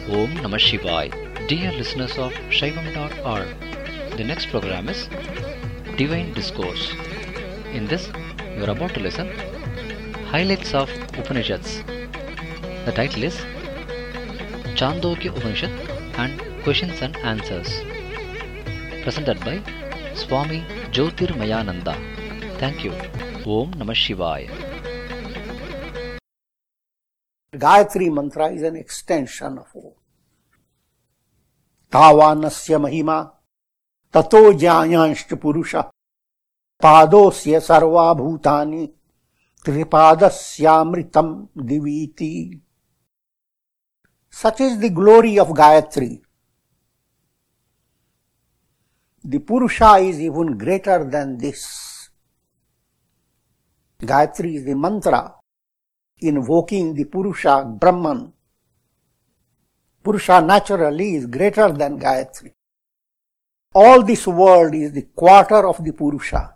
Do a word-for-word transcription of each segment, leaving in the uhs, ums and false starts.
Om Namah Shivaya. Dear listeners of Shaivam dot org, the next program is Divine Discourse. In this, you are about to listen Highlights of Upanishads. The title is Chandogya Upanishad and Questions and Answers. Presented by Swami Jyotirmayananda. Thank you. Om Namah Shivaya. Gayatri mantra is an extension of Om. Tavanasya mahima tato jnanyanshcha purusha padosya sarva bhutani tripadasyaamritam diviti. Such is the glory of Gayatri. The Purusha is even greater than this. Gayatri is the mantra invoking the Purusha, Brahman. Purusha naturally is greater than Gayatri. All this world is the quarter of the Purusha.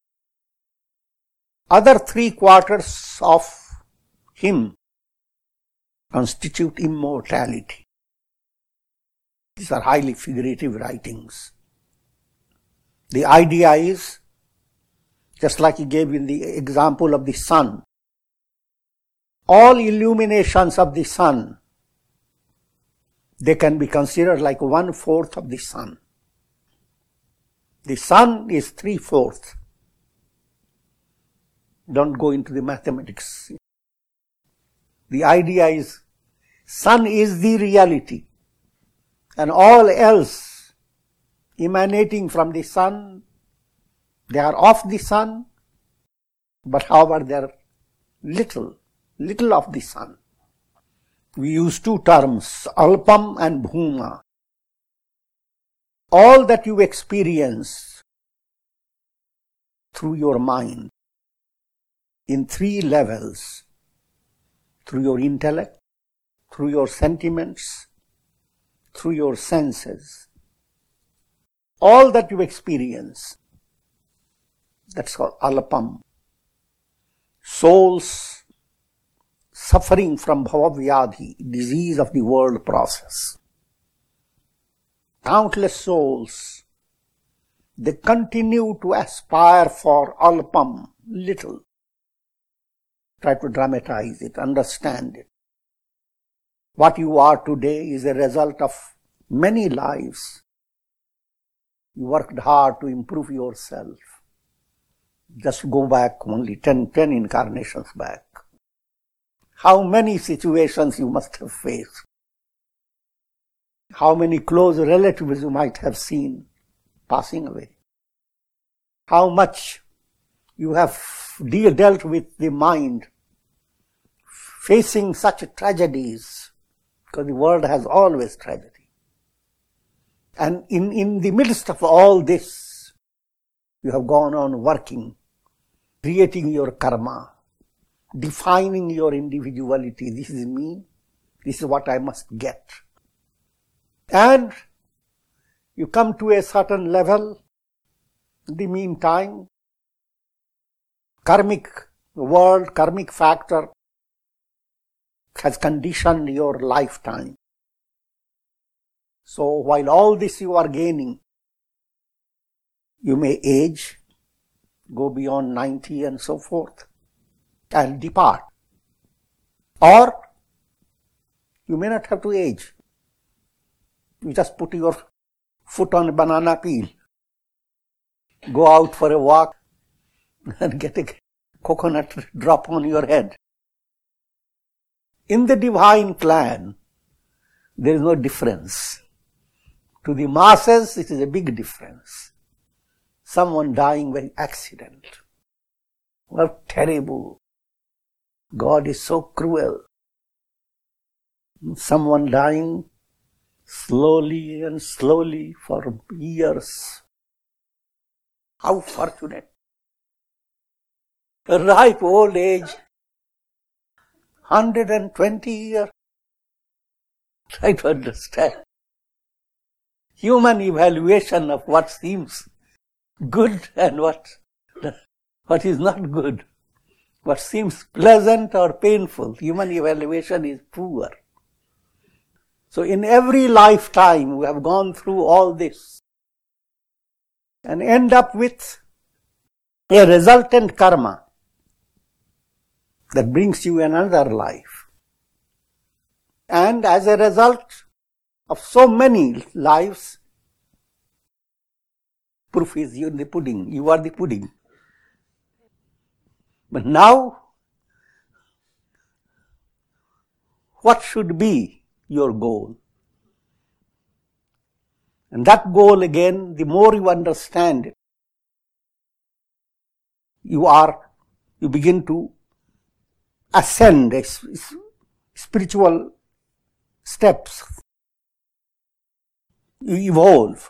Other three quarters of him constitute immortality. These are highly figurative writings. The idea is, just like he gave in the example of the sun, all illuminations of the sun, they can be considered like one-fourth of the sun. The sun is three-fourths. Don't go into the mathematics. The idea is, sun is the reality, and all else emanating from the sun, they are of the sun, but however they are little, little of the sun. We use two terms, alpam and bhuma. All that you experience through your mind in three levels, through your intellect, through your sentiments, through your senses, all that you experience, that's called alpam. Souls suffering from bhavavyadhi, disease of the world process. Countless souls, they continue to aspire for alpam, little. Try to dramatize it, understand it. What you are today is a result of many lives. You worked hard to improve yourself. Just go back only ten, ten incarnations back. How many situations you must have faced. How many close relatives you might have seen passing away. How much you have dealt with the mind facing such tragedies, because the world has always tragedy. And in, in the midst of all this, you have gone on working, creating your karma, defining your individuality. This is me. This is what I must get. And you come to a certain level. In the meantime, karmic world, karmic factor has conditioned your lifetime. So while all this you are gaining, you may age, go beyond ninety and so forth, and depart. Or you may not have to age. You just put your foot on a banana peel, go out for a walk and get a coconut drop on your head. In the divine plan, there is no difference. To the masses, it is a big difference. Someone dying by accident. How terrible. God is so cruel. Someone dying slowly and slowly for years. How fortunate. A ripe old age, one hundred twenty years. Try to understand. Human evaluation of what seems good and what, what is not good. What seems pleasant or painful, human evaluation is poor. So in every lifetime we have gone through all this and end up with a resultant karma that brings you another life. And as a result of so many lives, proof is you in the pudding. You are the pudding. But now, what should be your goal? And that goal again, the more you understand it, you are, you begin to ascend spiritual steps. You evolve.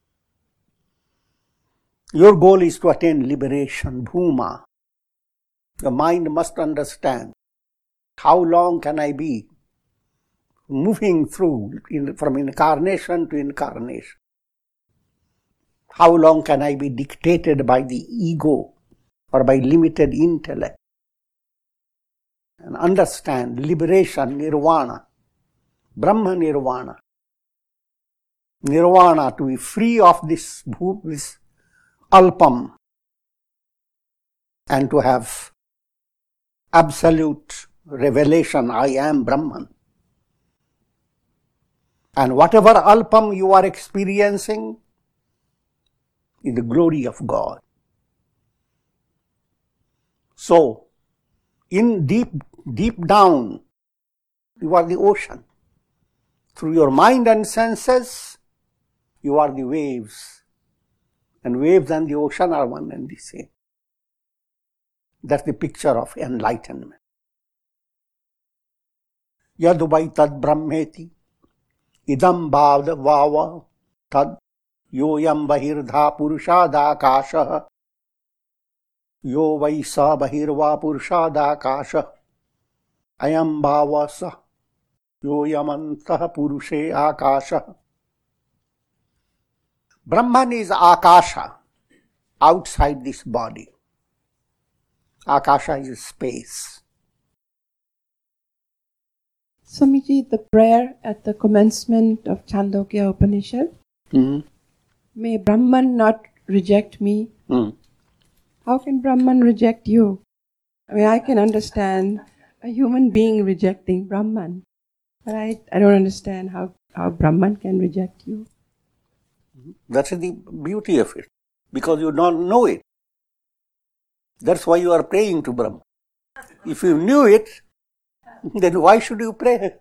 Your goal is to attain liberation, bhuma. The mind must understand how long can I be moving through in, from incarnation to incarnation. How long can I be dictated by the ego or by limited intellect? And understand liberation, nirvana, Brahma nirvana. Nirvana, to be free of this, this alpam and to have absolute revelation, I am Brahman. And whatever alpam you are experiencing is the glory of God. So, in deep, deep down, you are the ocean. Through your mind and senses, you are the waves. And waves and the ocean are one and the same. That's the picture of enlightenment. Yaduvai tad brahmeti idam bhavda vava tad yoyam bahirdha purushada akasha yo vaisa bahirva purushada akasha ayam bhava sa yoyamantah purushe akasha. Brahman is akasha, outside this body. Akasha is space. Swamiji, the prayer at the commencement of Chandogya Upanishad, Mm-hmm. may Brahman not reject me. Mm. How can Brahman reject you? I mean, I can understand a human being rejecting Brahman, but I, I don't understand how, how Brahman can reject you. That's the beauty of it, because you don't know it. That's why you are praying to Brahman. If you knew it, then why should you pray?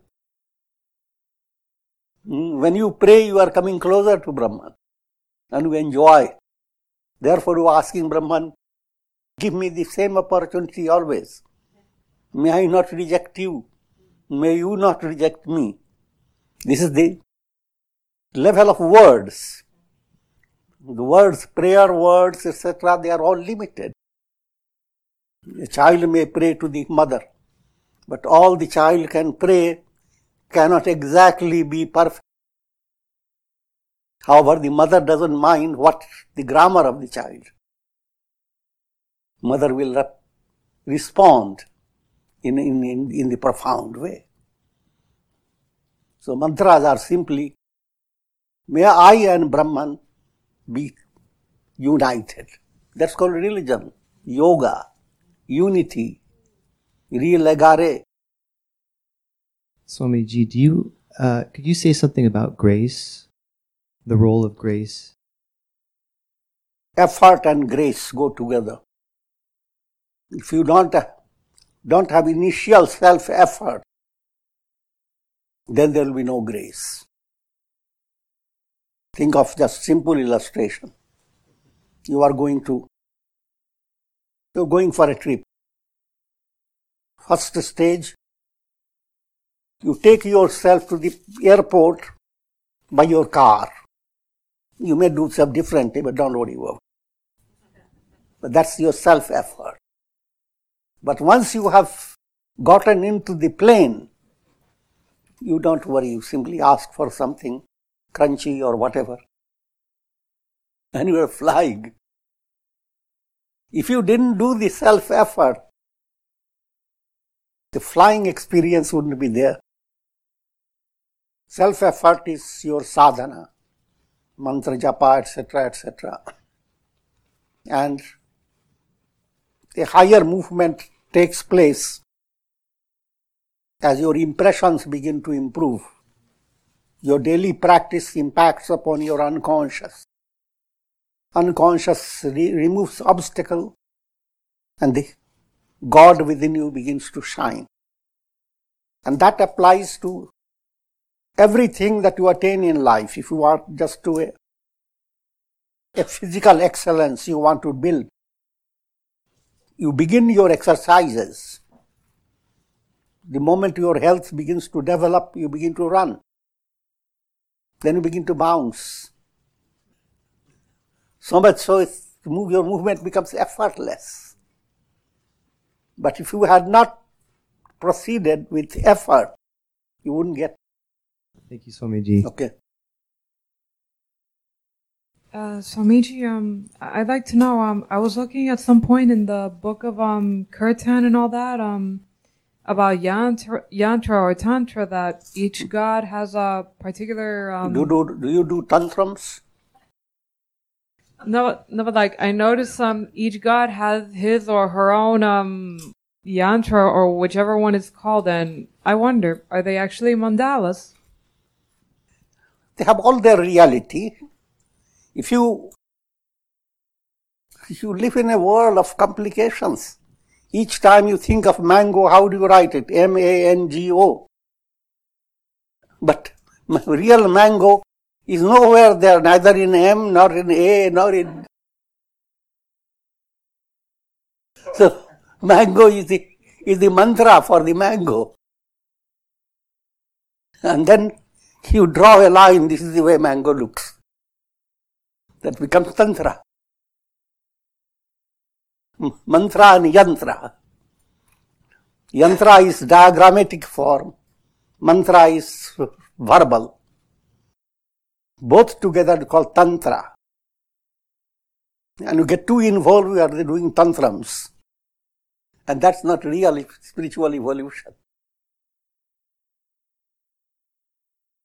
When you pray, you are coming closer to Brahman and you enjoy. Therefore, you are asking Brahman, give me the same opportunity always. May I not reject you. May you not reject me. This is the level of words. The words, prayer words, et cetera, they are all limited. A child may pray to the mother, but all the child can pray cannot exactly be perfect. However, the mother doesn't mind what the grammar of the child. Mother will re- respond in, in, in, in the profound way. So mantras are simply, may I and Brahman be united. That's called religion, yoga, unity, real agare. Swamiji, do you, uh, could you say something about grace, the role of grace? Effort and grace go together. If you don't, don't have initial self-effort, then there will be no grace. Think of just simple illustration. You are going to, you're going for a trip. First stage, you take yourself to the airport by your car. You may do stuff differently, but don't worry about it. But that's your self-effort. But once you have gotten into the plane, you don't worry. You simply ask for something crunchy or whatever, and you are flying. If you didn't do the self-effort, the flying experience wouldn't be there. Self-effort is your sadhana, mantra japa, et cetera, et cetera. And a higher movement takes place as your impressions begin to improve. Your daily practice impacts upon your unconscious. Unconscious re- removes obstacle, and the God within you begins to shine. And that applies to everything that you attain in life. If you want just to a, a physical excellence you want to build, you begin your exercises. The moment your health begins to develop, you begin to run. Then you begin to bounce. So much so it's, your movement becomes effortless. But if you had not proceeded with effort, you wouldn't get. Thank you, Swamiji. Okay. Uh, Swamiji, um, I'd like to know, um, I was looking at some point in the book of um, Kirtan and all that, um, about yantra, yantra or tantra, that each god has a particular... Um, do, do, do you do tantrums? No, no, but like, I noticed um, each god has his or her own um, yantra or whichever one it's called, and I wonder, are they actually mandalas? They have all their reality. If you, if you live in a world of complications, each time you think of mango, how do you write it? M A N G O. But real mango is nowhere there, neither in M, nor in A, nor in... So, mango is the, is the mantra for the mango. And then you draw a line, this is the way mango looks. That becomes tantra. Mantra and yantra. Yantra is diagrammatic form. Mantra is verbal. Both together called tantra. And you get too involved, we are doing tantrums. And that's not real spiritual evolution.